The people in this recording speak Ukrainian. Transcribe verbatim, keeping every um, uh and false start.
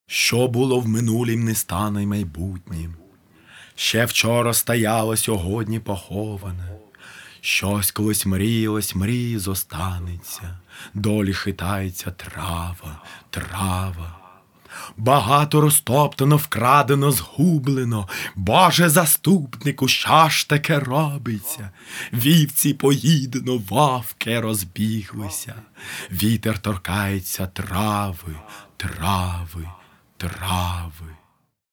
Що було в минулім, не стане й майбутнім. Ще вчора стояло, сьогодні поховане. Щось колись мріялось, мрії зостанеться. Долі хитається трава, трава. Багато розтоптано, вкрадено, згублено. Боже заступнику, що ж таке робиться? Вівці поїдено, вовки розбіглися. Вітер торкається трави, трави, трави.